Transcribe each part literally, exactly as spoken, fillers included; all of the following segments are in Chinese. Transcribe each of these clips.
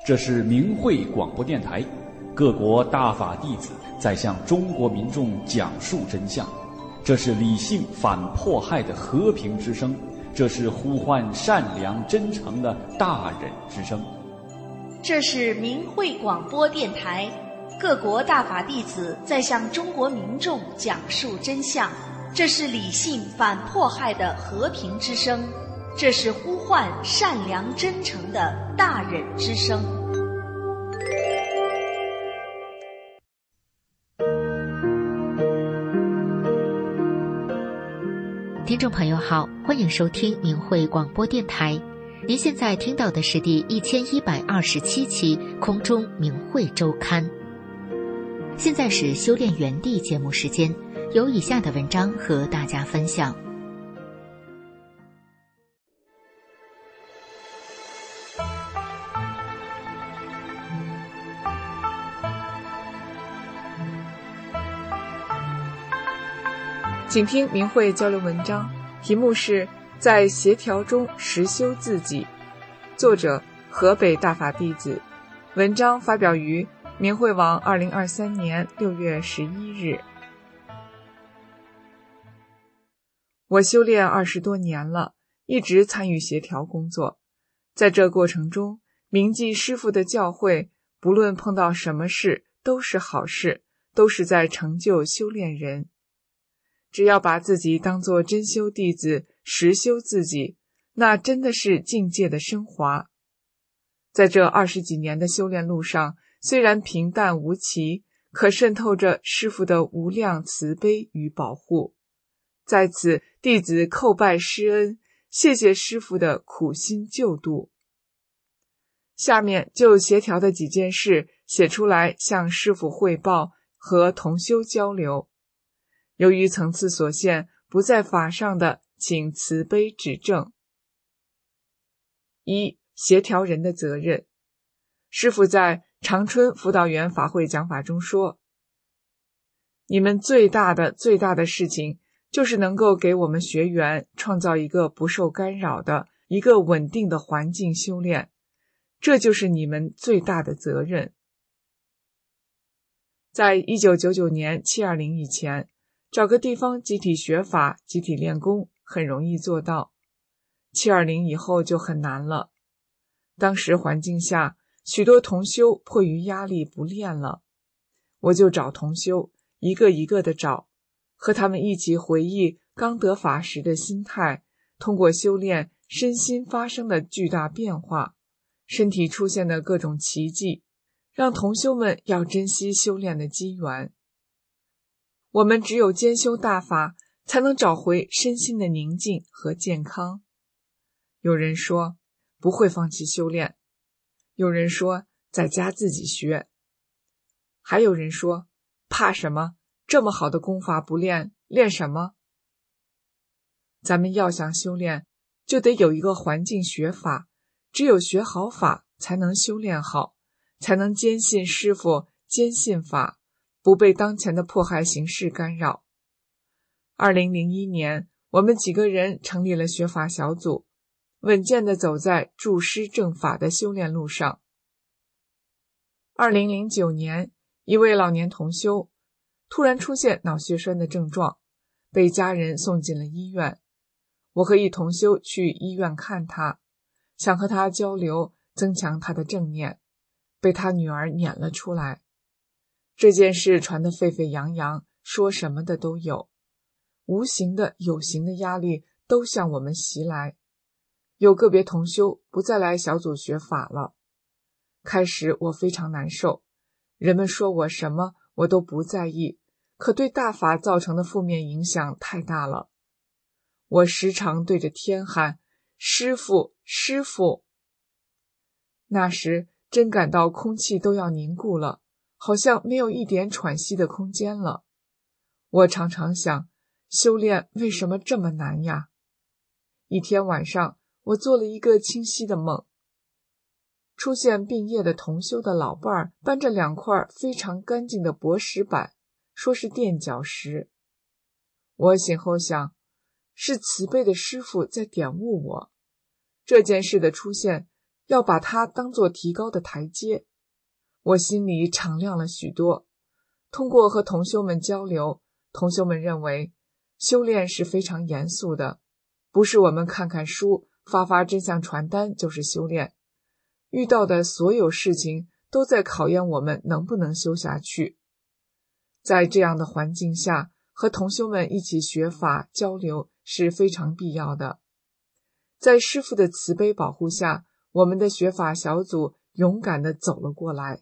这是明慧广播电台，各国大法弟子在向中国民众讲述真相。这是理性反迫害的和平之声，这是呼唤善良真诚的大忍之声。 这是明慧广播电台，各国大法弟子在向中国民众讲述真相。这是理性反迫害的和平之声，这是呼唤善良真诚的大忍之声。 听众朋友好，欢迎收听明慧广播电台。您现在听到的是第一千一百二十七期空中明慧周刊。现在是修炼园地节目时间，有以下的文章和大家分享。 请听明慧交流文章，题目是在协调中实修自己，作者河北大法弟子，文章发表于明慧网二零二三年六月十一日。我修炼二十多年了，一直参与协调工作，在这过程中铭记师父的教诲，不论碰到什么事都是好事，都是在成就修炼人。只要把自己当作真修弟子，实修自己，那真的是境界的升华。在这二十几年的修炼路上，虽然平淡无奇，可渗透着师父的无量慈悲与保护。在此，弟子叩拜师恩，谢谢师父的苦心救度。下面就协调的几件事写出来向师父汇报和同修交流。由于层次所限，不在法上的，请慈悲指正。一、协调人的责任。师父在长春辅导员法会讲法中说，你们最大的最大的事情，就是能够给我们学员创造一个不受干扰的、一个稳定的环境修炼，这就是你们最大的责任。在一九九九年七二零以前，找个地方集体学法、集体练功很容易做到，七二零以后就很难了。当时环境下，许多同修迫于压力不练了，我就找同修，一个一个的找，和他们一起回忆刚得法时的心态，通过修炼身心发生的巨大变化，身体出现的各种奇迹，让同修们要珍惜修炼的机缘。我们只有兼修大法，才能找回身心的宁静和健康。有人说不会放弃修炼，有人说在家自己学，还有人说怕什么？这么好的功法不练，练什么？咱们要想修炼，就得有一个环境学法，只有学好法，才能修炼好，才能坚信师父，坚信法，不被当前的迫害形势干扰。二零零一年，我们几个人成立了学法小组，稳健地走在助师正法的修炼路上。二零零九年，一位老年同修突然出现脑血栓的症状，被家人送进了医院。我和一同修去医院看他，想和他交流，增强他的正念，被他女儿撵了出来。这件事传得沸沸扬扬，说什么的都有，无形的有形的压力都向我们袭来。有个别同修不再来小组学法了。开始我非常难受，人们说我什么我都不在意，可对大法造成的负面影响太大了。我时常对着天喊，师父，师父。那时真感到空气都要凝固了，好像没有一点喘息的空间了。我常常想，修炼为什么这么难呀？一天晚上，我做了一个清晰的梦，出现病业的同修的老伴儿搬着两块非常干净的薄石板，说是垫脚石。我醒后想，是慈悲的师父在点悟我。这件事的出现， 要把它当作提高的台阶。我心里敞亮了许多。通过和同修们交流，同修们认为修炼是非常严肃的，不是我们看看书发发真相传单就是修炼，遇到的所有事情都在考验我们能不能修下去。在这样的环境下，和同修们一起学法交流是非常必要的。在师父的慈悲保护下，我们的学法小组勇敢地走了过来。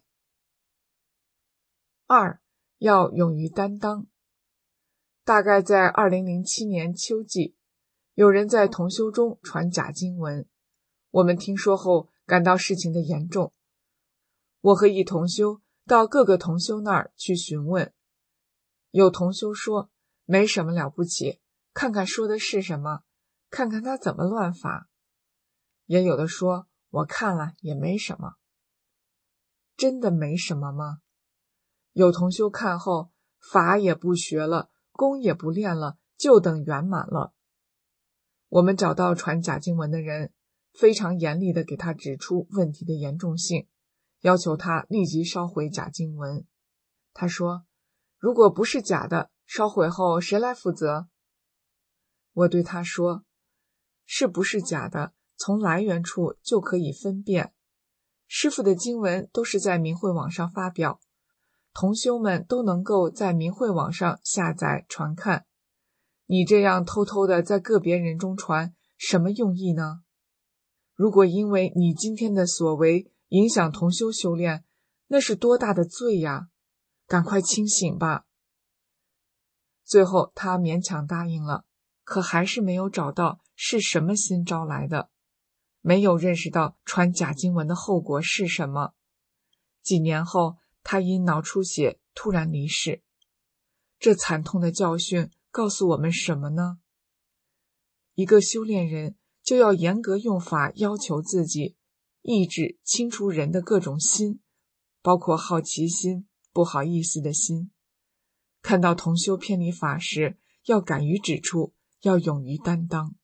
二，要勇于担当。大概在二零零七年秋季，有人在同修中传假经文，我们听说后感到事情的严重。我和一同修到各个同修那儿去询问，有同修说没什么了不起，看看说的是什么，看看他怎么乱法。也有的说我看了也没什么。真的没什么吗？有同修看后，法也不学了，功也不练了，就等圆满了。我们找到传假经文的人，非常严厉地给他指出问题的严重性，要求他立即烧毁假经文。他说，如果不是假的，烧毁后谁来负责？我对他说，是不是假的，从来源处就可以分辨。师父的经文都是在明慧网上发表，同修们都能够在明慧网上下载传看。你这样偷偷的在个别人中传，什么用意呢？如果因为你今天的所为影响同修修炼，那是多大的罪呀！赶快清醒吧。最后他勉强答应了，可还是没有找到是什么心招来的，没有认识到传假经文的后果是什么。几年后，他因脑出血突然离世。这惨痛的教训告诉我们什么呢？一个修炼人就要严格用法要求自己，抑制清除人的各种心，包括好奇心、不好意思的心。看到同修偏离法时，要敢于指出，要勇于担当。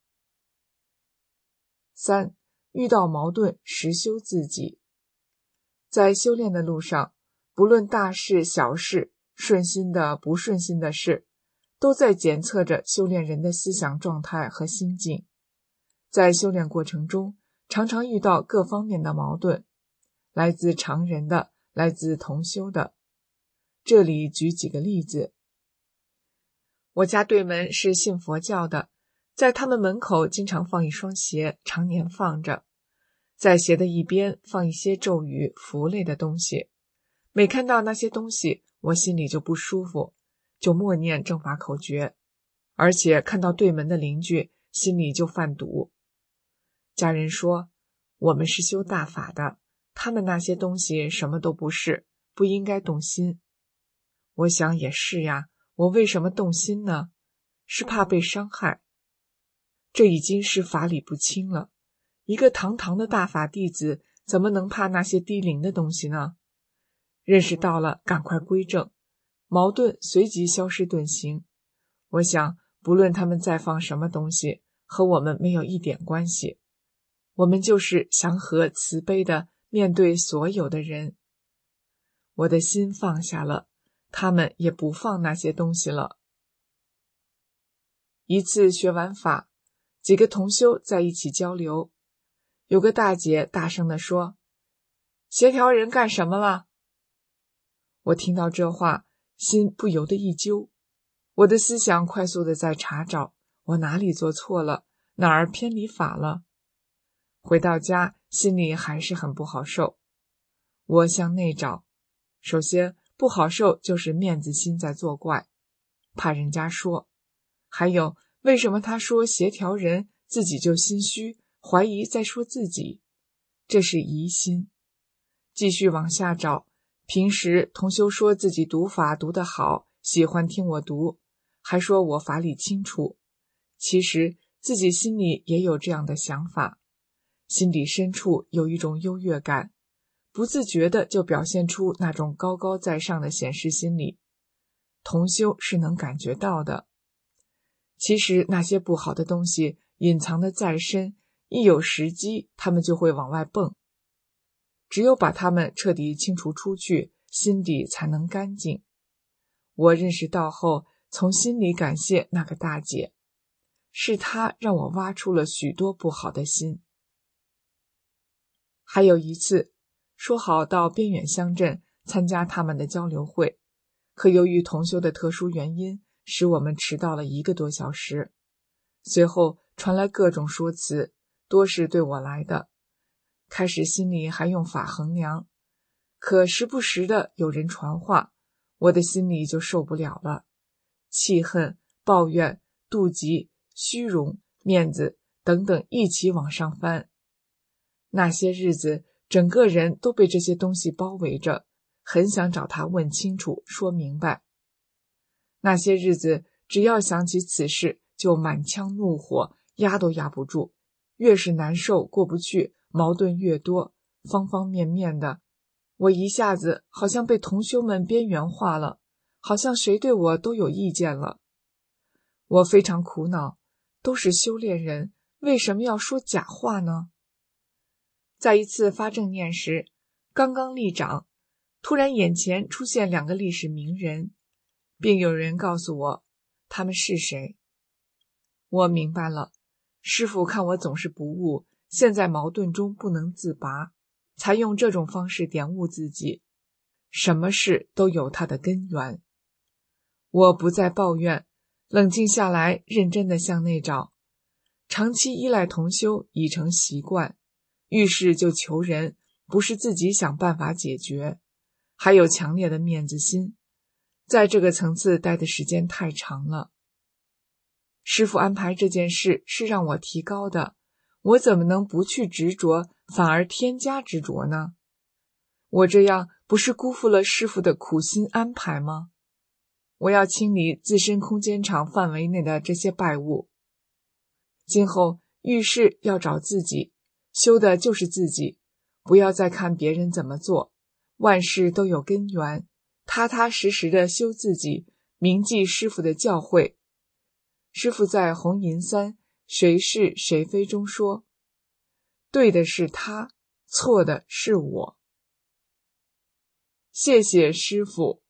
三，遇到矛盾实修自己。在修炼的路上，不论大事小事，顺心的不顺心的事，都在检测着修炼人的思想状态和心境。在修炼过程中，常常遇到各方面的矛盾，来自常人的，来自同修的。这里举几个例子。我家对门是信佛教的，在他们门口经常放一双鞋，常年放着，在鞋的一边放一些咒语、符类的东西。每看到那些东西，我心里就不舒服，就默念正法口诀，而且看到对门的邻居，心里就犯堵。家人说，我们是修大法的，他们那些东西什么都不是，不应该动心。我想也是呀，我为什么动心呢？是怕被伤害。这已经是法理不清了，一个堂堂的大法弟子，怎么能怕那些低灵的东西呢？认识到了，赶快归正，矛盾随即消失遁形。我想，不论他们再放什么东西，和我们没有一点关系。我们就是祥和慈悲的面对所有的人。我的心放下了，他们也不放那些东西了。一次学完法，几个同修在一起交流，有个大姐大声地说，协调人干什么了？我听到这话，心不由得一揪，我的思想快速地在查找，我哪里做错了，哪儿偏离法了。回到家，心里还是很不好受。我向内找，首先不好受就是面子心在作怪，怕人家说。还有，为什么他说协调人，自己就心虚，怀疑在说自己？这是疑心。继续往下找，平时同修说自己读法读得好，喜欢听我读，还说我法理清楚。其实自己心里也有这样的想法，心底深处有一种优越感，不自觉的就表现出那种高高在上的显示心理。同修是能感觉到的。其实那些不好的东西隐藏的再深，一有时机他们就会往外蹦， 只有把它们彻底清除出去，心底才能干净。我认识到后，从心里感谢那个大姐，是她让我挖出了许多不好的心。还有一次，说好到边远乡镇参加他们的交流会，可由于同修的特殊原因，使我们迟到了一个多小时。随后传来各种说辞，多是对我来的。开始心里还用法衡量，可时不时的有人传话，我的心里就受不了了，气恨、抱怨、妒忌、虚荣、面子等等一起往上翻。那些日子，整个人都被这些东西包围着，很想找他问清楚，说明白。那些日子，只要想起此事，就满腔怒火，压都压不住，越是难受过不去，矛盾越多，方方面面的，我一下子好像被同修们边缘化了，好像谁对我都有意见了。我非常苦恼，都是修炼人，为什么要说假话呢？在一次发正念时，刚刚立掌，突然眼前出现两个历史名人，并有人告诉我他们是谁。我明白了，师父看我总是不悟，陷在矛盾中不能自拔，才用这种方式点悟自己。什么事都有它的根源。我不再抱怨，冷静下来，认真地向内找。长期依赖同修已成习惯，遇事就求人，不是自己想办法解决，还有强烈的面子心，在这个层次待的时间太长了。师父安排这件事是让我提高的，我怎么能不去执着，反而添加执着呢？我这样不是辜负了师父的苦心安排吗？我要清理自身空间场范围内的这些败物。今后遇事要找自己，修的就是自己，不要再看别人怎么做，万事都有根源，踏踏实实的修自己，铭记师父的教诲。师父在红银三谁是谁非中说，对的是他，错的是我。谢谢师父。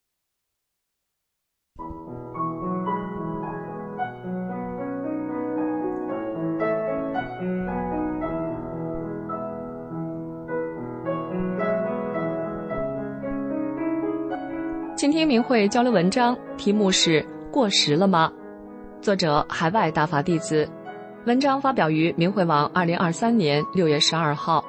倾听明慧交流文章，题目是过时了吗？作者海外大法弟子，文章发表于明慧网二零二三年六月十二号。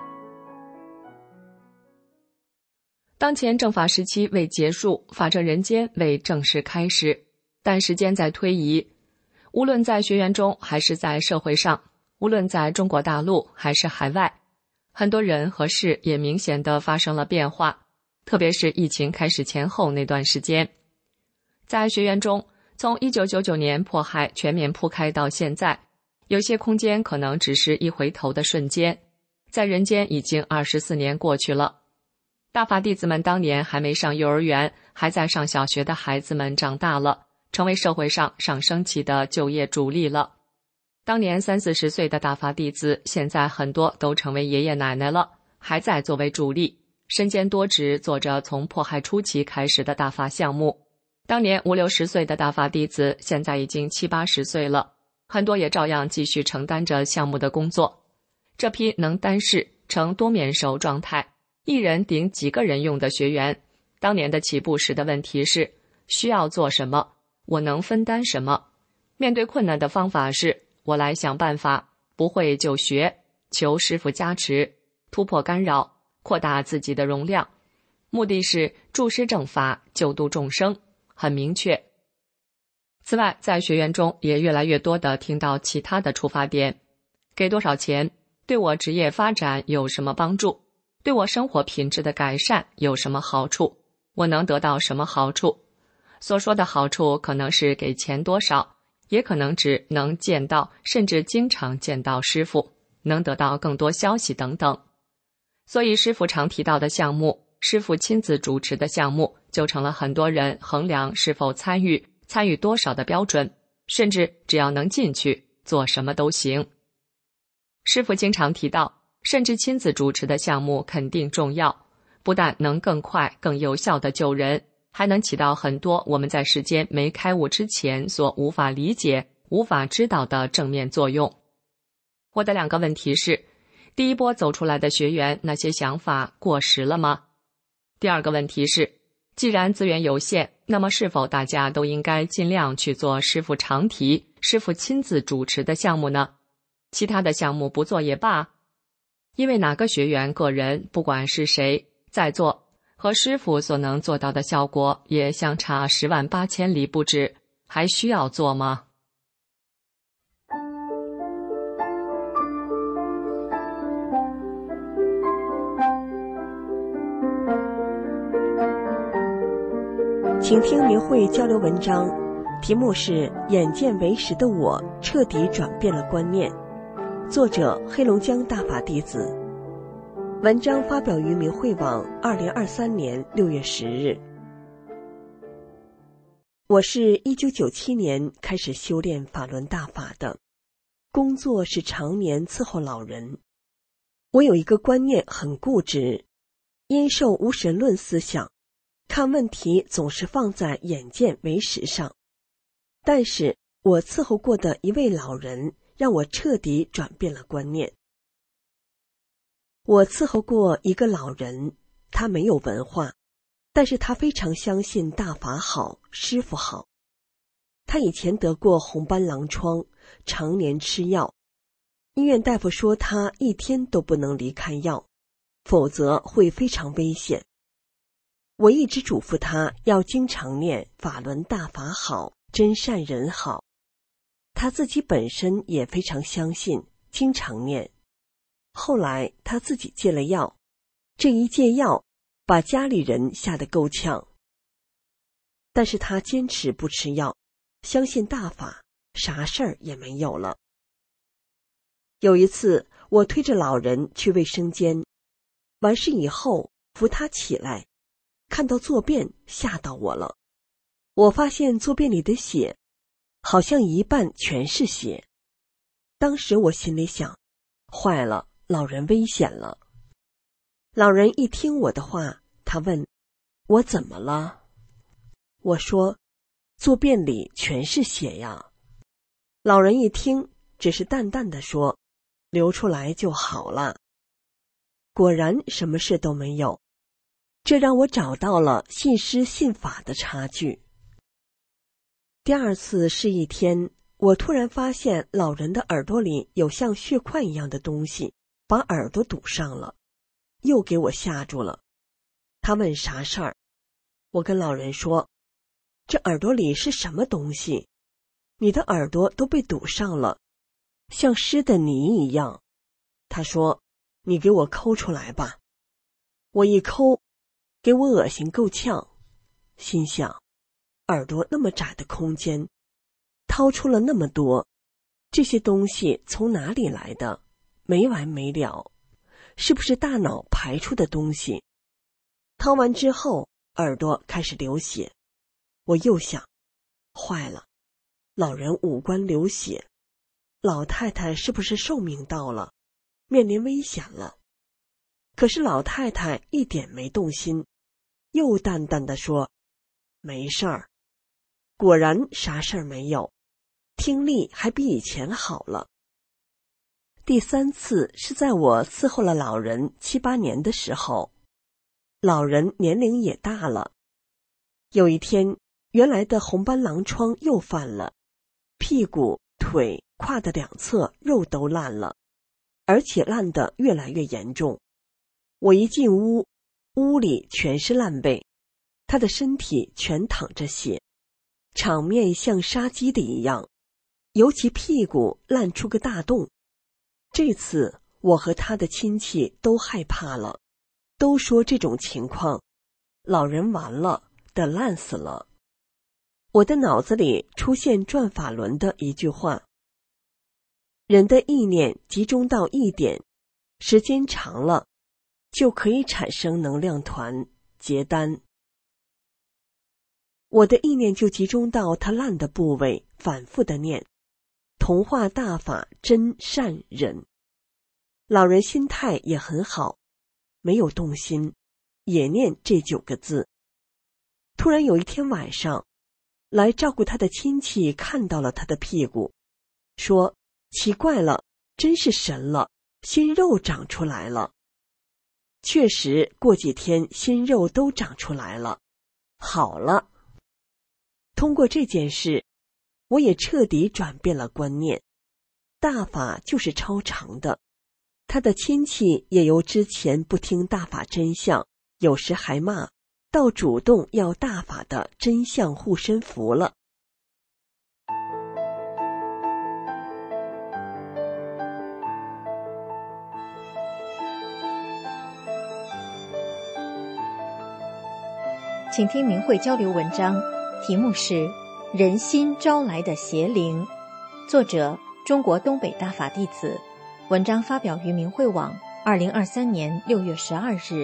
当前正法时期未结束，法正人间未正式开始，但时间在推移，无论在学员中还是在社会上，无论在中国大陆还是海外，很多人和事也明显地发生了变化，特别是疫情开始前后那段时间。在学员中，从一九九九年迫害全面铺开到现在，有些空间可能只是一回头的瞬间，在人间已经二十四年过去了。大法弟子们当年还没上幼儿园，还在上小学的孩子们长大了，成为社会上上升期的就业主力了。当年三四十岁的大法弟子，现在很多都成为爷爷奶奶了，还在作为主力，身兼多职，做着从迫害初期开始的大法项目。当年五六十岁的大法弟子，现在已经七八十岁了，很多也照样继续承担着项目的工作。这批能担事、呈多面手状态，一人顶几个人用的学员，当年的起步时的问题是：需要做什么？我能分担什么？面对困难的方法是：我来想办法，不会就学，求师父加持，突破干扰，扩大自己的容量，目的是助师正法，救度众生，很明确。此外，在学员中也越来越多地听到其他的出发点：给多少钱？对我职业发展有什么帮助？对我生活品质的改善有什么好处？我能得到什么好处？所说的好处可能是给钱多少，也可能指能见到甚至经常见到师父，能得到更多消息等等。所以师父常提到的项目，师父亲自主持的项目，就成了很多人衡量是否参与、参与多少的标准，甚至只要能进去，做什么都行。师父经常提到， 甚至亲自主持的项目肯定重要，不但能更快更有效地救人，还能起到很多我们在时间没开悟之前所无法理解、无法知道的正面作用。我的两个问题是：第一波走出来的学员，那些想法过时了吗？第二个问题是，既然资源有限，那么是否大家都应该尽量去做师父常提、师父亲自主持的项目呢？其他的项目不做也罢，因为哪个学员个人，不管是谁在做，和师父所能做到的效果也相差十万八千里不止，还需要做吗？ 请听明慧交流文章，题目是《眼见为实的我彻底转变了观念》，作者黑龙江大法弟子。文章发表于明慧网二零二三年六月十日。我是一九九七年开始修炼法轮大法的，工作是常年伺候老人。我有一个观念很固执，因受无神论思想，看问题总是放在眼见为实上。但是我伺候过的一位老人让我彻底转变了观念。我伺候过一个老人，他没有文化，但是他非常相信大法好，师父好。他以前得过红斑狼疮，常年吃药，医院大夫说他一天都不能离开药，否则会非常危险。我一直嘱咐他要经常念法轮大法好，真善人好。他自己本身也非常相信，经常念。后来他自己戒了药，这一戒药把家里人吓得够呛。但是他坚持不吃药，相信大法，啥事儿也没有了。有一次我推着老人去卫生间，完事以后扶他起来，看到坐便吓到我了。我发现坐便里的血好像一半全是血。当时我心里想，坏了，老人危险了。老人一听我的话，他问我怎么了。我说坐便里全是血呀。老人一听，只是淡淡的说，流出来就好了。果然什么事都没有。这让我找到了信师信法的差距。第二次是一天，我突然发现老人的耳朵里有像血块一样的东西，把耳朵堵上了，又给我吓住了。他问啥事儿，我跟老人说，这耳朵里是什么东西？你的耳朵都被堵上了，像湿的泥一样。他说，你给我抠出来吧。我一抠，给我恶心够呛，心想，耳朵那么窄的空间，掏出了那么多，这些东西从哪里来的？没完没了，是不是大脑排出的东西？掏完之后，耳朵开始流血。我又想，坏了，老人五官流血，老太太是不是寿命到了，面临危险了？可是老太太一点没动心，又淡淡地说，没事儿。果然啥事儿没有，听力还比以前好了。第三次是在我伺候了老人七八年的时候，老人年龄也大了。有一天，原来的红斑狼疮又犯了，屁股、腿、胯的两侧肉都烂了，而且烂得越来越严重。我一进屋，屋里全是烂被，他的身体全淌着血，场面像杀鸡的一样，尤其屁股烂出个大洞。这次我和他的亲戚都害怕了，都说这种情况，老人完了，得烂死了。我的脑子里出现转法轮的一句话，人的意念集中到一点，时间长了，就可以产生能量团结丹。我的意念就集中到它烂的部位，反复的念同化大法真善忍。 老人心态也很好，没有动心，也念这九个字。突然有一天晚上，来照顾他的亲戚看到了他的屁股，说：奇怪了，真是神了，新肉长出来了。确实，过几天新肉都长出来了，好了。通过这件事，我也彻底转变了观念，大法就是超常的。他的亲戚也由之前不听大法真相，有时还骂，到主动要大法的真相护身符了。 请听明慧交流文章，题目是《人心招来的邪灵》，作者中国东北大法弟子，文章发表于明慧网，二零二三年六月十二日。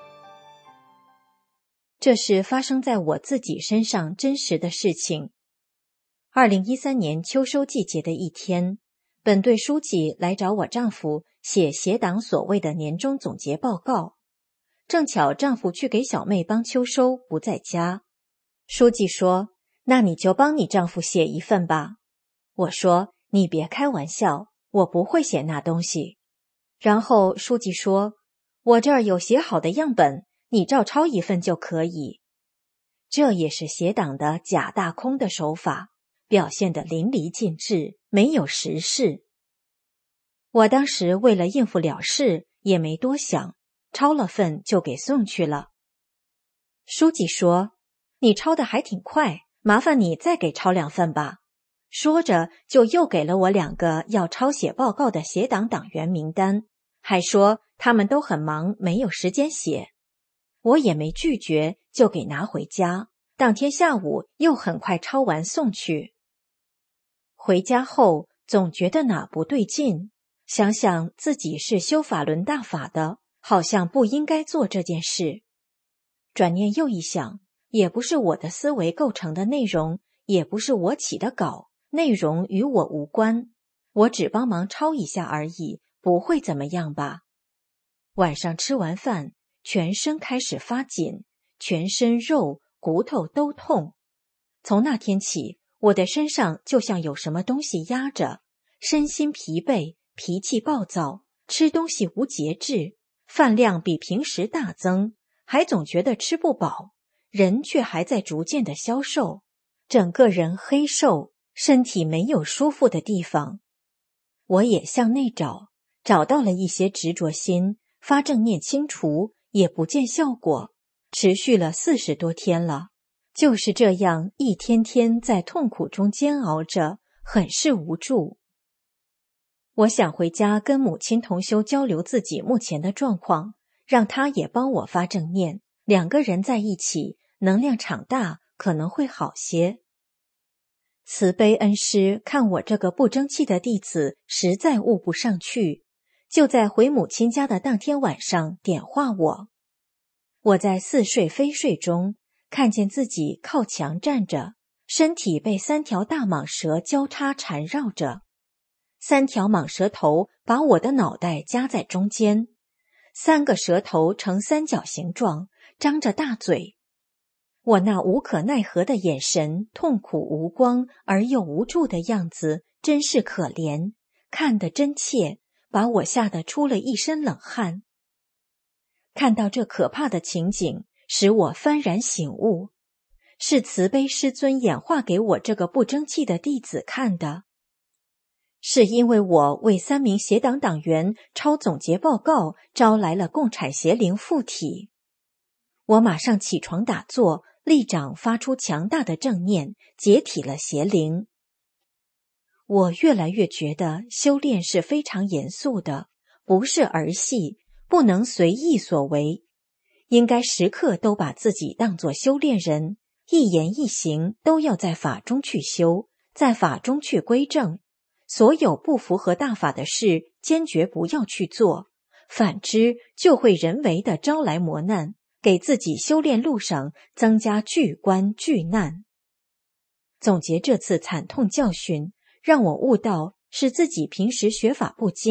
这是发生在我自己身上真实的事情。二零一三年秋收季节的一天，本队书记来找我丈夫写协党所谓的年终总结报告。正巧丈夫去给小妹帮秋收，不在家。书记说：那你就帮你丈夫写一份吧。我说：你别开玩笑，我不会写那东西。然后书记说：我这儿有写好的样本，你照抄一份就可以。这也是协党的假大空的手法，表现得淋漓尽致，没有实事。我当时为了应付了事，也没多想，抄了份就给送去了。书记说：你抄的还挺快，麻烦你再给抄两份吧。说着就又给了我两个要抄写报告的协党党员名单，还说他们都很忙，没有时间写。我也没拒绝，就给拿回家。当天下午又很快抄完送去。回家后总觉得哪不对劲，想想自己是修法轮大法的，好像不应该做这件事。转念又一想，也不是我的思维构成的内容，也不是我起的稿，内容与我无关，我只帮忙抄一下而已，不会怎么样吧。晚上吃完饭，全身开始发紧，全身肉骨头都痛。从那天起，我的身上就像有什么东西压着，身心疲惫，脾气暴躁，吃东西无节制，饭量比平时大增，还总觉得吃不饱，人却还在逐渐的消瘦，整个人黑瘦，身体没有舒服的地方。我也向内找，找到了一些执着心，发正念清除，也不见效果，持续了四十多天了，就是这样一天天在痛苦中煎熬着，很是无助。我想回家跟母亲同修交流自己目前的状况，让她也帮我发正念，两个人在一起，能量场大，可能会好些。慈悲恩师看我这个不争气的弟子实在悟不上去，就在回母亲家的当天晚上点化我。我在似睡非睡中，看见自己靠墙站着，身体被三条大蟒蛇交叉缠绕着，三条蟒蛇头把我的脑袋夹在中间，三个蛇头呈三角形状，张着大嘴。我那无可奈何的眼神，痛苦无光而又无助的样子，真是可怜，看得真切，把我吓得出了一身冷汗。看到这可怕的情景，使我幡然醒悟，是慈悲师尊演化给我这个不争气的弟子看的。是因为我为三名协党党员抄总结报告，招来了共产邪灵附体。我马上起床打坐，立掌发出强大的正念，解体了邪灵。我越来越觉得修炼是非常严肃的，不是儿戏，不能随意所为，应该时刻都把自己当作修炼人，一言一行都要在法中去修，在法中去归正。所有不符合大法的事，坚决不要去做，反之就会人为的招来磨难，给自己修炼路上增加巨关巨难。总结这次惨痛教训，让我悟到是自己平时学法不精，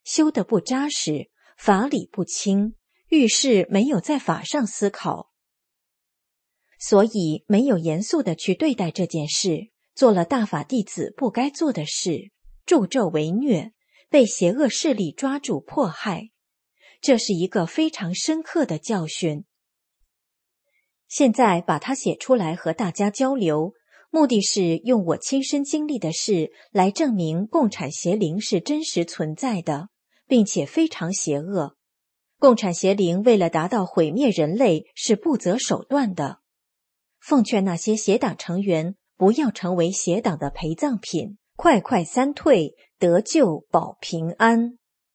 修得不扎实，法理不清，遇事没有在法上思考，所以没有严肃地去对待这件事，做了大法弟子不该做的事，助纣为虐，被邪恶势力抓住迫害。这是一个非常深刻的教训。现在把它写出来和大家交流，目的是用我亲身经历的事来证明共产邪灵是真实存在的，并且非常邪恶。共产邪灵为了达到毁灭人类是不择手段的。奉劝那些邪党成员不要成为邪党的陪葬品，快快三退，得救保平安。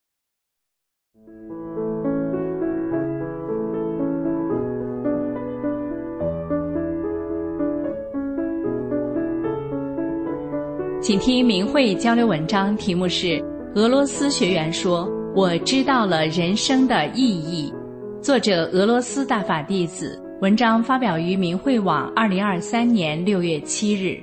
请听明慧交流文章，题目是俄罗斯学员说我知道了人生的意义，作者俄罗斯大法弟子，文章发表于明慧网二零二三年六月七日。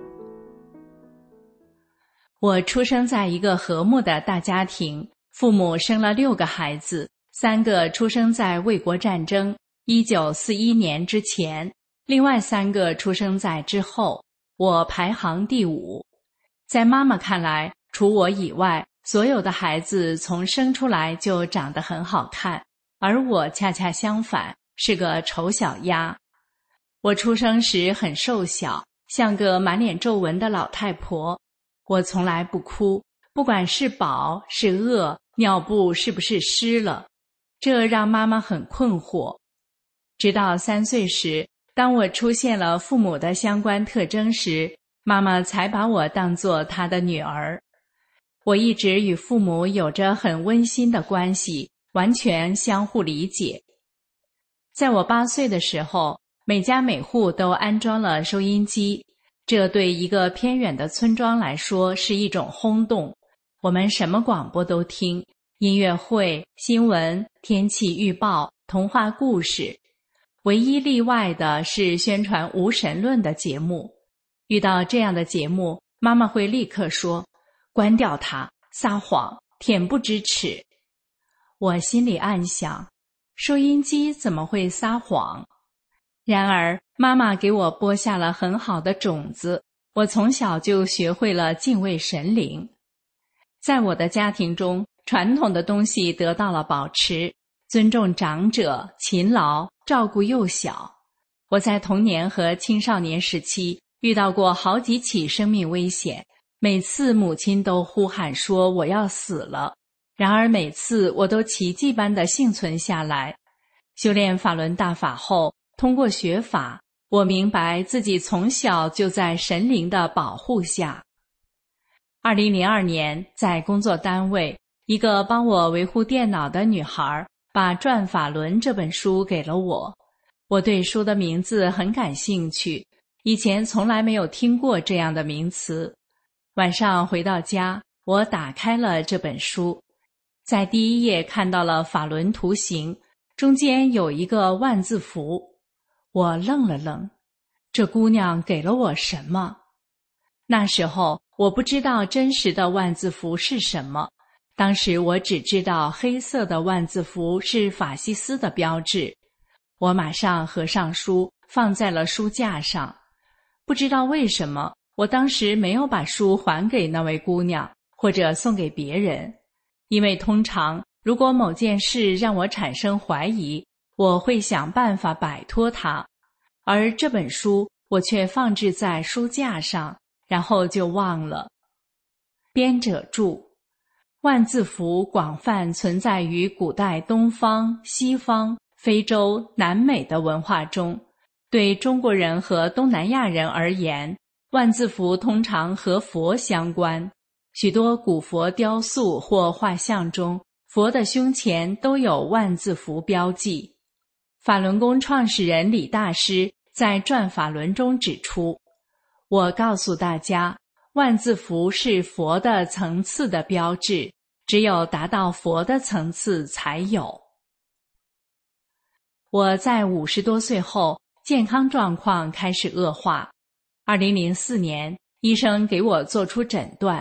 我出生在一个和睦的大家庭，父母生了六个孩子，三个出生在卫国战争一九四一年之前，另外三个出生在之后，我排行第五。在妈妈看来，除我以外，所有的孩子从生出来就长得很好看，而我恰恰相反，是个丑小鸭。我出生时很瘦小，像个满脸皱纹的老太婆。我从来不哭，不管是饱是饿，尿布是不是湿了，这让妈妈很困惑。直到三岁时，当我出现了父母的相关特征时，妈妈才把我当作她的女儿。我一直与父母有着很温馨的关系，完全相互理解。在我八岁的时候，每家每户都安装了收音机，这对一个偏远的村庄来说是一种轰动。我们什么广播都听，音乐会、新闻、天气预报、童话故事。唯一例外的是宣传无神论的节目。遇到这样的节目，妈妈会立刻说：关掉它，撒谎，恬不知耻。我心里暗想，收音机怎么会撒谎？然而妈妈给我播下了很好的种子，我从小就学会了敬畏神灵。在我的家庭中，传统的东西得到了保持，尊重长者，勤劳，照顾幼小。我在童年和青少年时期遇到过好几起生命危险，每次母亲都呼喊说我要死了，然而每次我都奇迹般地幸存下来。修炼法轮大法后，通过学法，我明白自己从小就在神灵的保护下。二零零二年，在工作单位，一个帮我维护电脑的女孩把《转法轮》这本书给了我。我对书的名字很感兴趣，以前从来没有听过这样的名词。晚上回到家，我打开了这本书，在第一页看到了法轮图形，中间有一个万字符。我愣了愣，这姑娘给了我什么？那时候我不知道真实的万字符是什么，当时我只知道黑色的万字符是法西斯的标志。我马上合上书，放在了书架上。不知道为什么，我当时没有把书还给那位姑娘，或者送给别人，因为通常如果某件事让我产生怀疑，我会想办法摆脱它，而这本书我却放置在书架上，然后就忘了。编者注：万字符广泛存在于古代东方、西方、非洲、南美的文化中。对中国人和东南亚人而言，万字符通常和佛相关。许多古佛雕塑或画像中，佛的胸前都有万字符标记。法轮功创始人李大师在《转法轮》中指出，我告诉大家，万字符是佛的层次的标志，只有达到佛的层次才有。我在五十多岁后，健康状况开始恶化。二零零四年，医生给我做出诊断，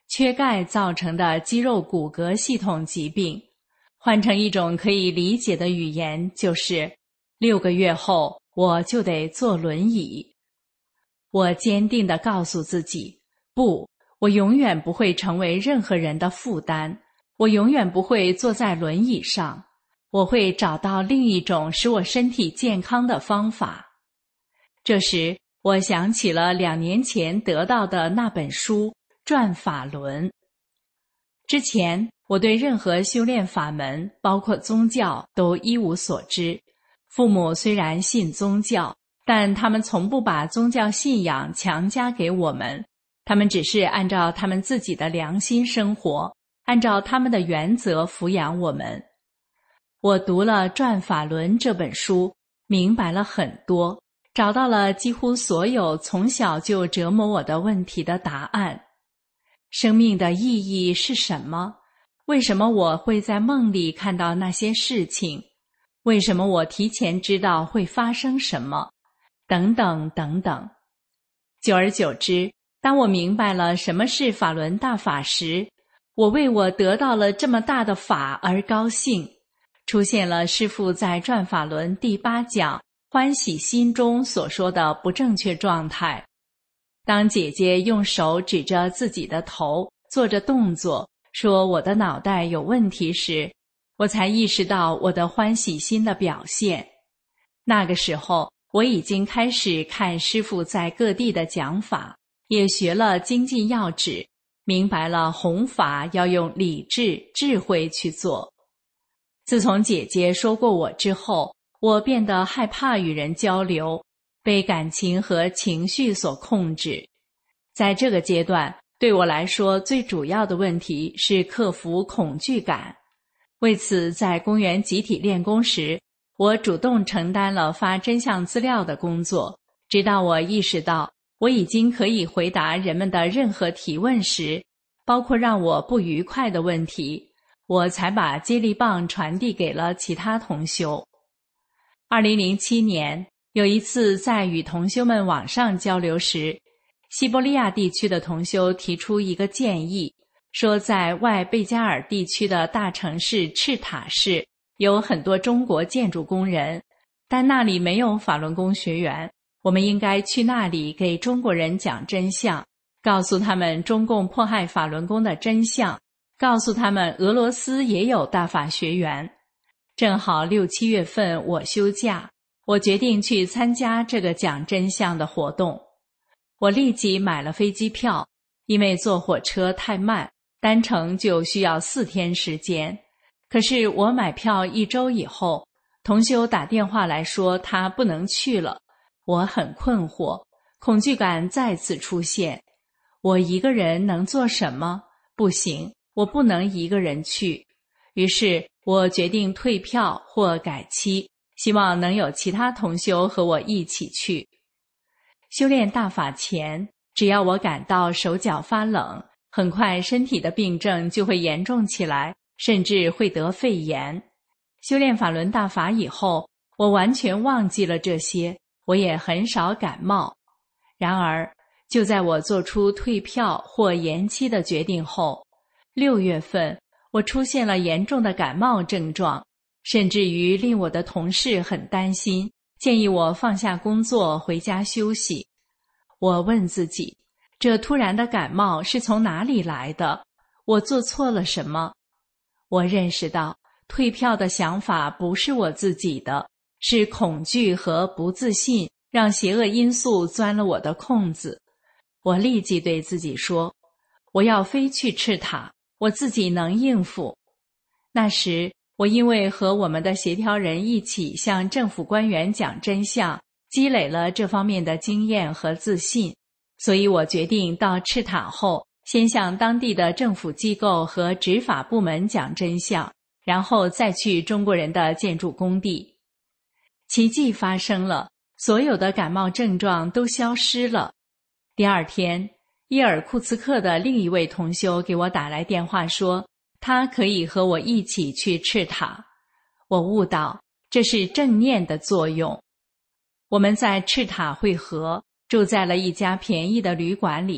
缺钙造成的肌肉骨骼系统疾病。换成一种可以理解的语言，就是六个月后我就得坐轮椅。我坚定地告诉自己，不，我永远不会成为任何人的负担，我永远不会坐在轮椅上，我会找到另一种使我身体健康的方法。这时，我想起了两年前得到的那本书《转法轮》。之前，我对任何修炼法门，包括宗教，都一无所知。父母虽然信宗教，但他们从不把宗教信仰强加给我们，他们只是按照他们自己的良心生活，按照他们的原则抚养我们。我读了《转法轮》这本书，明白了很多，找到了几乎所有从小就折磨我的问题的答案。生命的意义是什么？为什么我会在梦里看到那些事情？为什么我提前知道会发生什么？等等等等。久而久之，当我明白了什么是法轮大法时，我为我得到了这么大的法而高兴。出现了师父在《转法轮》第八讲欢喜心中所说的不正确状态。当姐姐用手指着自己的头，做着动作，说我的脑袋有问题时，我才意识到我的欢喜心的表现。那个时候，我已经开始看师父在各地的讲法，也学了精进要旨，明白了弘法要用理智、智慧去做。自从姐姐说过我之后，我变得害怕与人交流，被感情和情绪所控制。在这个阶段，对我来说最主要的问题是克服恐惧感。为此，在公园集体练功时，我主动承担了发真相资料的工作，直到我意识到我已经可以回答人们的任何提问时，包括让我不愉快的问题，我才把接力棒传递给了其他同修。二零零七年，有一次在与同修们网上交流时，西伯利亚地区的同修提出一个建议，说在外贝加尔地区的大城市赤塔市有很多中国建筑工人，但那里没有法轮功学员，我们应该去那里给中国人讲真相，告诉他们中共迫害法轮功的真相，告诉他们俄罗斯也有大法学员。正好六七月份我休假，我决定去参加这个讲真相的活动。我立即买了飞机票，因为坐火车太慢，单程就需要四天时间。可是我买票一周以后，同修打电话来说他不能去了，我很困惑，恐惧感再次出现。我一个人能做什么？不行，我不能一个人去。于是我决定退票或改期，希望能有其他同修和我一起去。修炼大法前，只要我感到手脚发冷，很快身体的病症就会严重起来，甚至会得肺炎。修炼法轮大法以后，我完全忘记了这些，我也很少感冒。然而，就在我做出退票或延期的决定后，六月份我出现了严重的感冒症状，甚至于令我的同事很担心，建议我放下工作回家休息。我问自己，这突然的感冒是从哪里来的？我做错了什么？我认识到，退票的想法不是我自己的，是恐惧和不自信让邪恶因素钻了我的空子。我立即对自己说，我要飞去赤塔，我自己能应付。那时，我因为和我们的协调人一起向政府官员讲真相，积累了这方面的经验和自信，所以我决定到赤塔后，先向当地的政府机构和执法部门讲真相，然后再去中国人的建筑工地。奇迹发生了，所有的感冒症状都消失了。第二天，伊尔库茨克的另一位同修给我打来电话说，他可以和我一起去赤塔。我悟到，这是正念的作用。我们在赤塔会合，住在了一家便宜的旅馆里，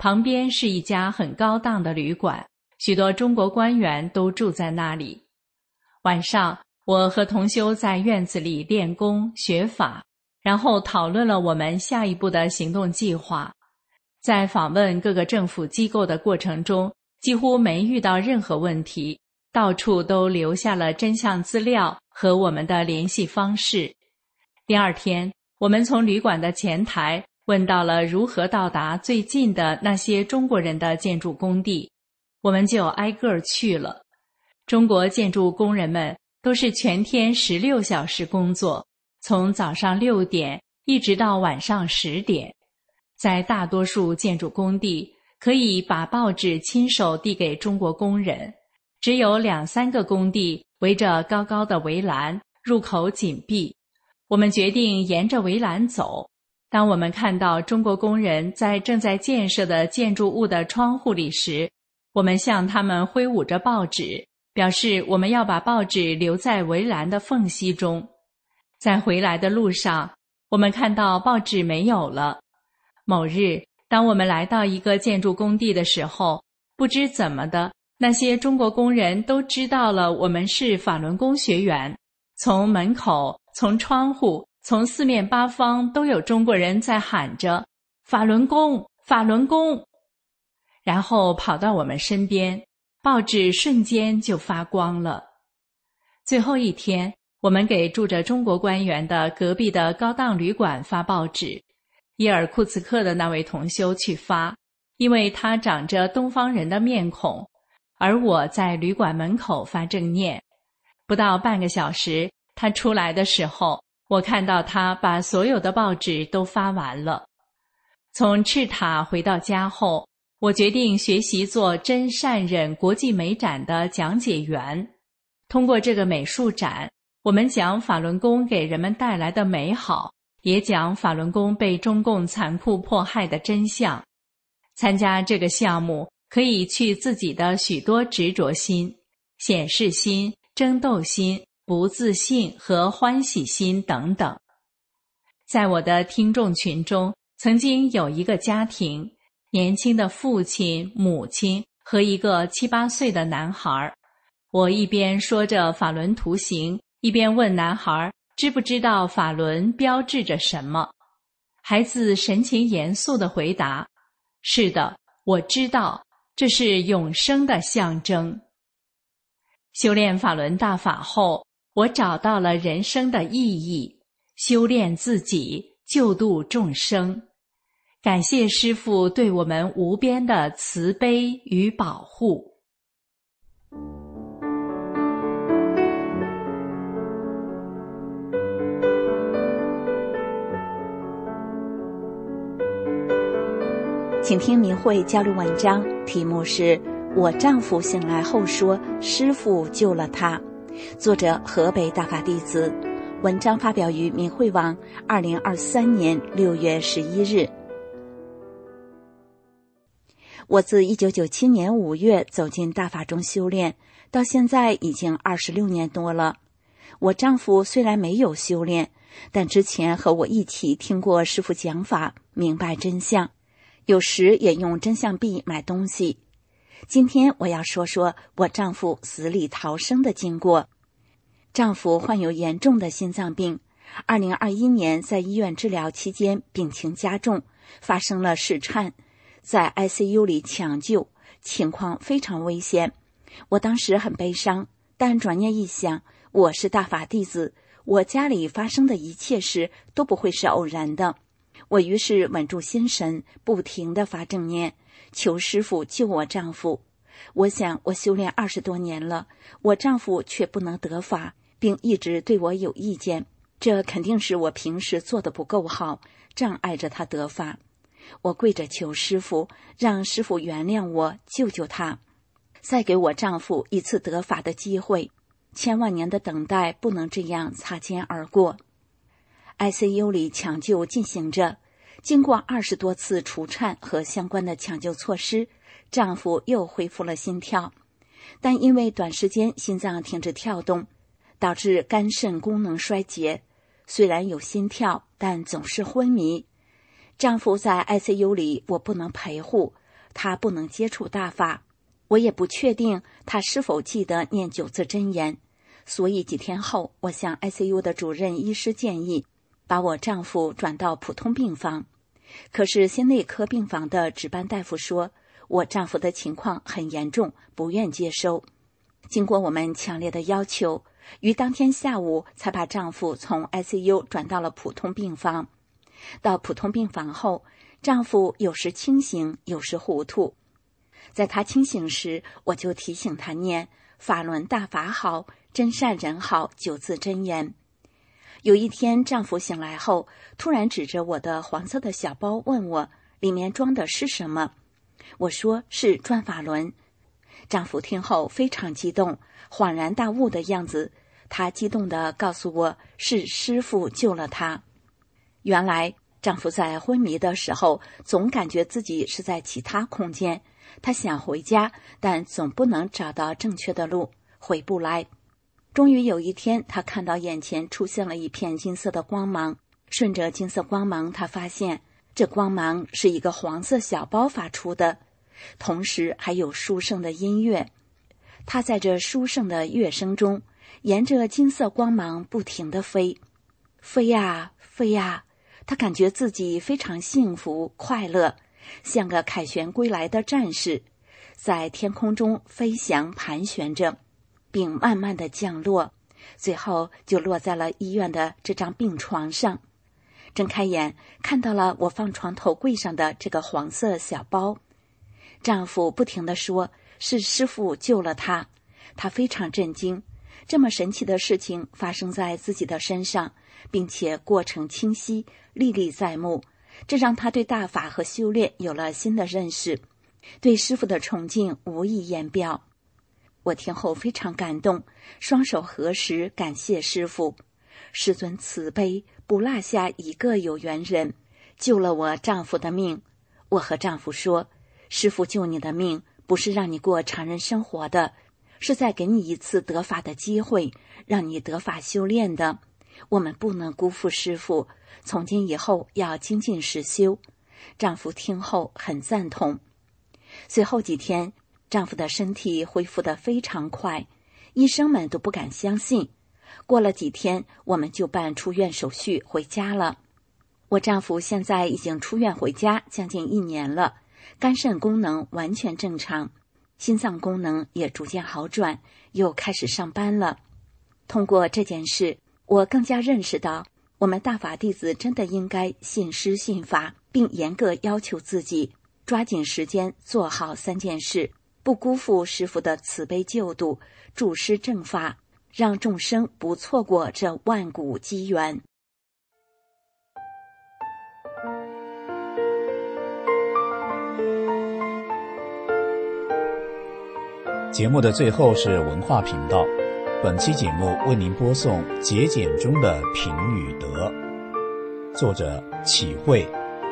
旁边是一家很高档的旅馆，许多中国官员都住在那里。晚上，我和同修在院子里练功学法，然后讨论了我们下一步的行动计划。在访问各个政府机构的过程中，几乎没遇到任何问题，到处都留下了真相资料和我们的联系方式。第二天，我们从旅馆的前台问到了如何到达最近的那些中国人的建筑工地，我们就挨个儿去了。中国建筑工人们都是全天十六小时工作，从早上六点一直到晚上十点。在大多数建筑工地，可以把报纸亲手递给中国工人，只有两三个工地围着高高的围栏，入口紧闭。我们决定沿着围栏走。当我们看到中国工人在正在建设的建筑物的窗户里时，我们向他们挥舞着报纸，表示我们要把报纸留在围栏的缝隙中。在回来的路上，我们看到报纸没有了。某日，当我们来到一个建筑工地的时候，不知怎么的，那些中国工人都知道了我们是法轮功学员。从门口，从窗户，从四面八方都有中国人在喊着法轮功，法轮功，然后跑到我们身边，报纸瞬间就发光了。最后一天，我们给住着中国官员的隔壁的高档旅馆发报纸，伊尔库茨克的那位同修去发，因为他长着东方人的面孔，而我在旅馆门口发正念。不到半个小时，他出来的时候，我看到他把所有的报纸都发完了。从赤塔回到家后，我决定学习做真善忍国际美展的讲解员。通过这个美术展，我们讲法轮功给人们带来的美好，也讲法轮功被中共残酷迫害的真相。参加这个项目，可以去自己的许多执着心、显示心、争斗心、不自信和欢喜心等等。在我的听众群中，曾经有一个家庭，年轻的父亲、母亲和一个七八岁的男孩。我一边说着法轮图形，一边问男孩知不知道法轮标志着什么。孩子神情严肃地回答：是的，我知道，这是永生的象征。修炼法轮大法后，我找到了人生的意义，修炼自己，救度众生。感谢师父对我们无边的慈悲与保护。 请听明慧交流文章，题目是我丈夫醒来后说师父救了他，作者河北大法弟子，文章发表于明慧网二零二三年六月十一日。我自一九九七年五月走进大法中修炼，到现在已经二十六年多了。我丈夫虽然没有修炼，但之前和我一起听过师父讲法，明白真相，有时也用真相币买东西。今天我要说说我丈夫死里逃生的经过。丈夫患有严重的心脏病，二零二一年在医院治疗期间病情加重，发生了室颤，在 I C U 里抢救，情况非常危险。我当时很悲伤，但转念一想，我是大法弟子，我家里发生的一切事都不会是偶然的。我于是稳住心神，不停地发正念，求师父救我丈夫。我想我修炼二十多年了，我丈夫却不能得法，并一直对我有意见，这肯定是我平时做得不够好，障碍着他得法。我跪着求师父，让师父原谅我，救救他，再给我丈夫一次得法的机会。千万年的等待不能这样擦肩而过。I C U 里抢救进行着，经过二十多次除颤和相关的抢救措施，丈夫又恢复了心跳，但因为短时间心脏停止跳动，导致肝肾功能衰竭，虽然有心跳，但总是昏迷。丈夫在 I C U 里，我不能陪护， 他不能接触大法，我也不确定他是否记得念九字真言，所以几天后，我向 I C U 的主任医师建议，把我丈夫转到普通病房。可是心内科病房的值班大夫说，我丈夫的情况很严重，不愿接收。经过我们强烈的要求，于当天下午才把丈夫从 I C U 转到了普通病房。到普通病房后，丈夫有时清醒，有时糊涂。在他清醒时，我就提醒他念法轮大法好，真善人好九字真言。有一天，丈夫醒来后，突然指着我的黄色的小包问我里面装的是什么。我说是转法轮。丈夫听后非常激动，恍然大悟的样子。他激动地告诉我，是师父救了他。原来丈夫在昏迷的时候，总感觉自己是在其他空间，他想回家，但总不能找到正确的路，回不来。终于有一天，他看到眼前出现了一片金色的光芒，顺着金色光芒，他发现这光芒是一个黄色小包发出的，同时还有殊胜的音乐。他在这殊胜的乐声中，沿着金色光芒不停地飞，飞呀飞呀，他感觉自己非常幸福快乐，像个凯旋归来的战士，在天空中飞翔盘旋着，并慢慢地降落，最后就落在了医院的这张病床上。睁开眼，看到了我放床头柜上的这个黄色小包。丈夫不停地说，是师父救了他。他非常震惊，这么神奇的事情发生在自己的身上，并且过程清晰，历历在目，这让他对大法和修炼有了新的认识，对师父的崇敬无以言表。我听后非常感动，双手合十感谢师父。师尊慈悲，不落下一个有缘人，救了我丈夫的命。我和丈夫说，师父救你的命，不是让你过常人生活的，是在给你一次得法的机会，让你得法修炼的。我们不能辜负师父，从今以后要精进实修。丈夫听后很赞同。随后几天，丈夫的身体恢复得非常快，医生们都不敢相信。过了几天，我们就办出院手续回家了。我丈夫现在已经出院回家将近一年了，肝肾功能完全正常，心脏功能也逐渐好转，又开始上班了。通过这件事，我更加认识到，我们大法弟子真的应该信师信法，并严格要求自己，抓紧时间做好三件事，不辜负师父的慈悲救度，助师正法，让众生不错过这万古机缘。 节目的最后是文化频道，本期节目为您播送节俭中的品与德，作者启慧。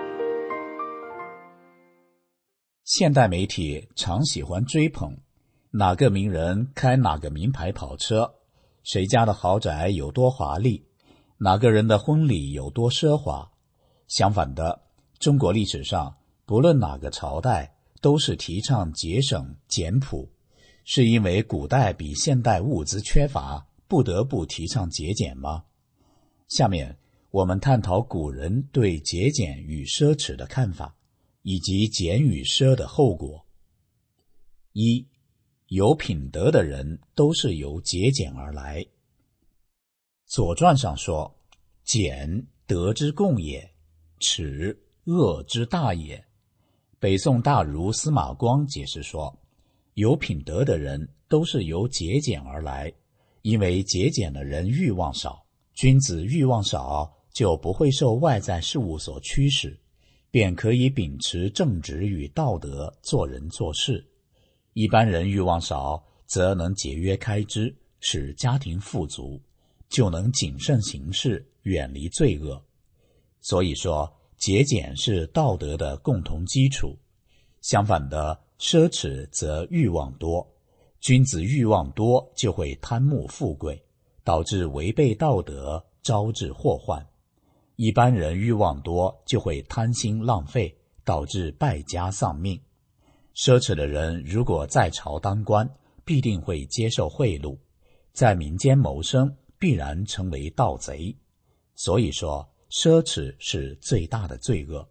现代媒体常喜欢追捧哪个名人开哪个名牌跑车，谁家的豪宅有多华丽，哪个人的婚礼有多奢华。相反的，中国历史上不论哪个朝代都是提倡节省简朴，是因为古代比现代物资缺乏，不得不提倡节俭吗？下面我们探讨古人对节俭与奢侈的看法，以及俭与奢的后果。一，有品德的人都是由节俭而来。左传上说，俭，德之共也，耻，恶之大也。北宋大儒司马光解释说，有品德的人都是由节俭而来，因为节俭的人欲望少，君子欲望少，就不会受外在事物所驱使，便可以秉持正直与道德做人做事。一般人欲望少，则能节约开支，使家庭富足，就能谨慎行事，远离罪恶。所以说，节俭是道德的共同基础。相反的，奢侈则欲望多，君子欲望多就会贪慕富贵，导致违背道德，招致祸患。一般人欲望多就会贪心浪费，导致败家丧命。 奢侈的人如果在朝当官，必定会接受贿赂，在民间谋生必然成为盗贼。所以说，奢侈是最大的罪恶。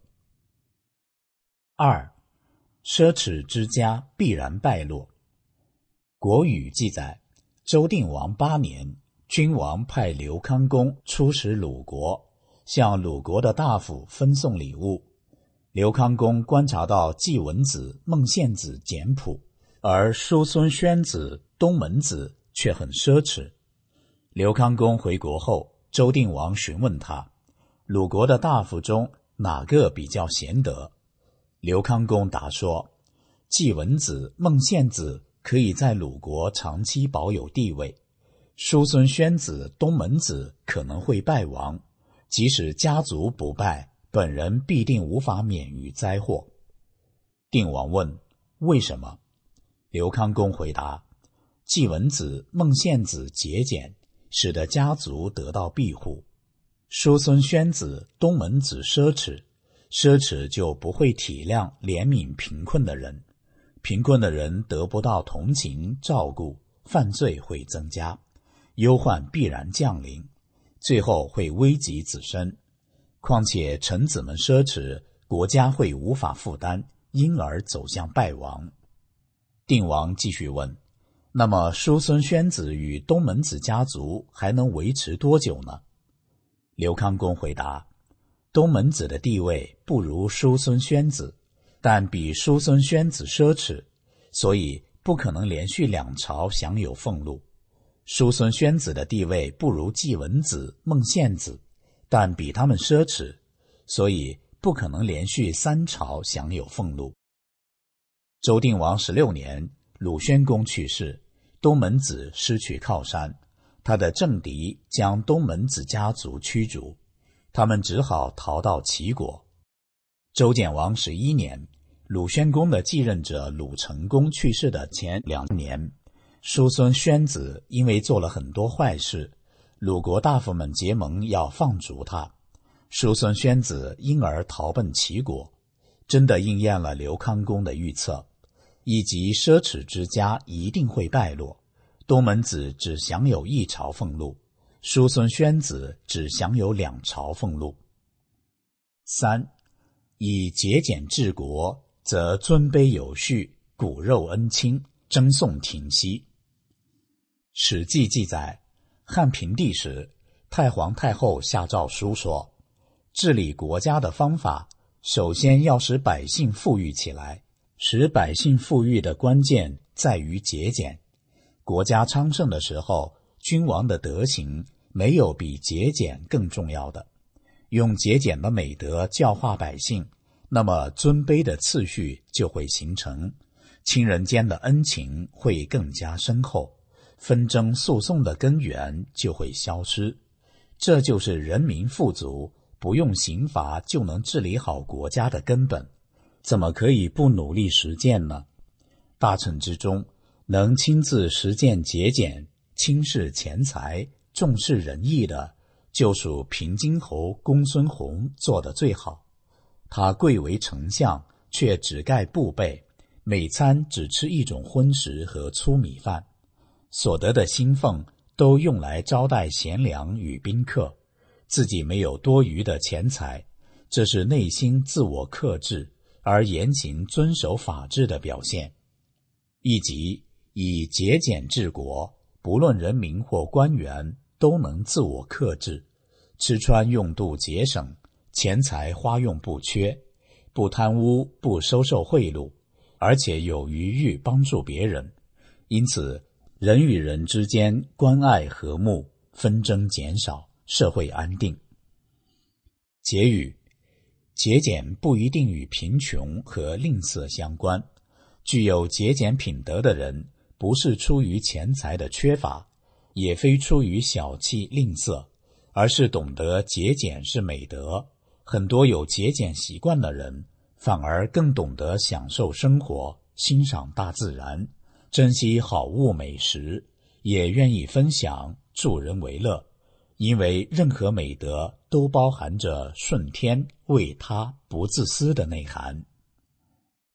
二，奢侈之家必然败落。国语记载，周定王八年，君王派刘康公出使鲁国，向鲁国的大夫分送礼物。刘康公观察到季文子、孟献子简朴，而叔孙宣子、东门子却很奢侈。刘康公回国后，周定王询问他，鲁国的大夫中哪个比较贤德？刘康公答说，季文子、孟献子可以在鲁国长期保有地位，叔孙宣子、东门子可能会败亡，即使家族不败，本人必定无法免于灾祸。定王问，为什么？刘康公回答，季文子、孟献子节俭，使得家族得到庇护；叔孙宣子、东门子奢侈，奢侈就不会体谅怜悯贫困的人，贫困的人得不到同情照顾，犯罪会增加，忧患必然降临，最后会危及子孙。况且臣子们奢侈，国家会无法负担，因而走向败亡。定王继续问，那么叔孙宣子与东门子家族还能维持多久呢？刘康公回答，东门子的地位不如叔孙宣子，但比叔孙宣子奢侈，所以不可能连续两朝享有俸禄。叔孙宣子的地位不如季文子、孟献子，但比他们奢侈，所以不可能连续三朝享有俸禄。周定王十六年，鲁宣公去世，东门子失去靠山，他的政敌将东门子家族驱逐，他们只好逃到齐国。周简王十一年，鲁宣公的继任者鲁成公去世的前两年，叔孙宣子因为做了很多坏事，鲁国大夫们结盟要放逐他，叔孙宣子因而逃奔齐国，真的应验了刘康公的预测，以及奢侈之家一定会败落，东门子只享有一朝俸禄，叔孙宣子只享有两朝俸禄。三，以节俭治国，则尊卑有序，骨肉恩亲，争讼停息。史记记载，汉平帝时，太皇太后下诏书说，治理国家的方法，首先要使百姓富裕起来，使百姓富裕的关键在于节俭。国家昌盛的时候，君王的德行没有比节俭更重要的。用节俭的美德教化百姓，那么尊卑的次序就会形成，亲人间的恩情会更加深厚，纷争诉讼的根源就会消失。这就是人民富足，不用刑罚就能治理好国家的根本，怎么可以不努力实践呢？大臣之中，能亲自实践节俭、轻视钱财、重视仁义的，就属平津侯公孙弘做得最好。他贵为丞相，却只盖布被，每餐只吃一种荤食和粗米饭，所得的薪俸都用来招待贤良与宾客，自己没有多余的钱财，这是内心自我克制而言行遵守法治的表现。以及以节俭治国，不论人民或官员都能自我克制，吃穿用度节省，钱财花用不缺，不贪污，不收受贿赂，而且有余裕帮助别人，因此人与人之间关爱和睦，纷争减少，社会安定。结语：节俭不一定与贫穷和吝啬相关，具有节俭品德的人，不是出于钱财的缺乏，也非出于小气吝啬，而是懂得节俭是美德。很多有节俭习惯的人，反而更懂得享受生活，欣赏大自然，珍惜好物美食，也愿意分享，助人为乐。因为任何美德都包含着顺天、为他、不自私的内涵。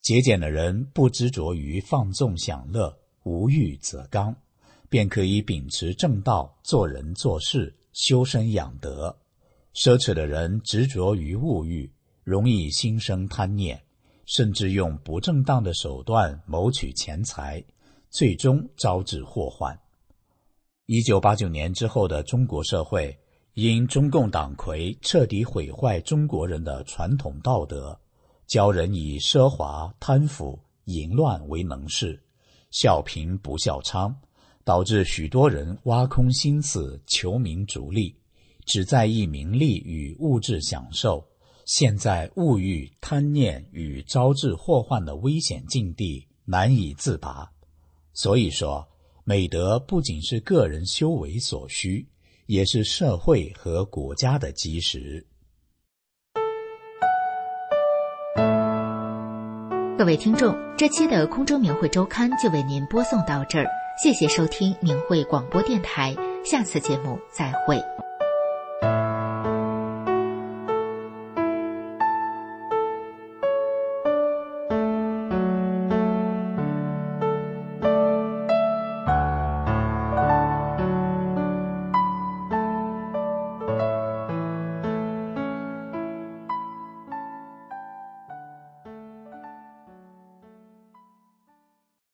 节俭的人不执着于放纵享乐，无欲则刚，便可以秉持正道，做人做事，修身养德。奢侈的人执着于物欲，容易心生贪念，甚至用不正当的手段谋取钱财，最终招致祸患。一九八九年之后的中国社会，因中共党魁彻底毁坏中国人的传统道德，教人以奢华、贪腐、淫乱为能事，笑贫不笑娼，导致许多人挖空心思求名逐利，只在意名利与物质享受，陷在物欲、贪念与招致祸患的危险境地，难以自拔。所以说，美德不仅是个人修为所需，也是社会和国家的基石。 各位听众，这期的空中明慧周刊就为您播送到这儿，谢谢收听明慧广播电台，下次节目再会。